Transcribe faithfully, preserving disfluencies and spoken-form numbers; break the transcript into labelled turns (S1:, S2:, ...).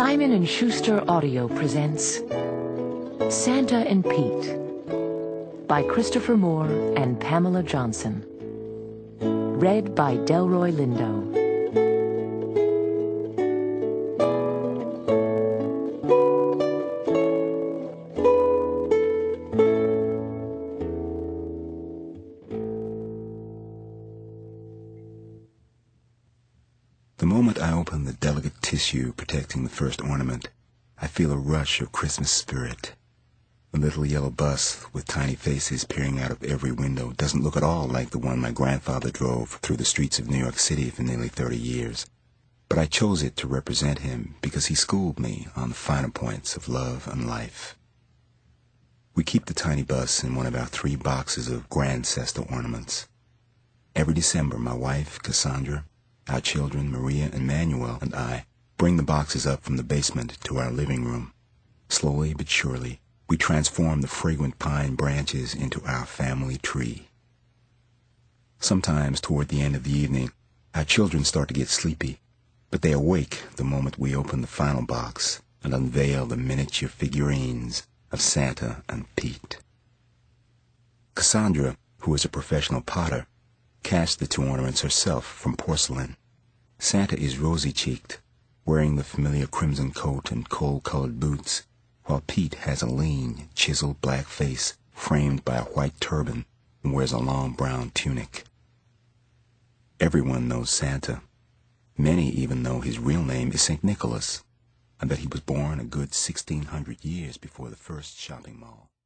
S1: Simon and Schuster Audio presents Santa and Pete by Christopher Moore and Pamela Johnson. Read by Delroy Lindo.
S2: The moment I open the delicate tissue protecting the first ornament, I feel a rush of Christmas spirit. The little yellow bus with tiny faces peering out of every window doesn't look at all like the one my grandfather drove through the streets of New York City for nearly thirty years. But I chose it to represent him because he schooled me on the finer points of love and life. We keep the tiny bus in one of our three boxes of Grandcester ornaments. Every December, my wife, Cassandra, our children, Maria and Manuel, and I bring the boxes up from the basement to our living room. Slowly but surely, we transform the fragrant pine branches into our family tree. Sometimes toward the end of the evening, our children start to get sleepy, but they awake the moment we open the final box and unveil the miniature figurines of Santa and Pete. Cassandra, who is a professional potter, cast the two ornaments herself from porcelain. Santa is rosy-cheeked, wearing the familiar crimson coat and coal-colored boots, while Pete has a lean, chiseled black face framed by a white turban and wears a long brown tunic. Everyone knows Santa. Many even know his real name is Saint Nicholas, and that he was born a good sixteen hundred years before the first shopping mall.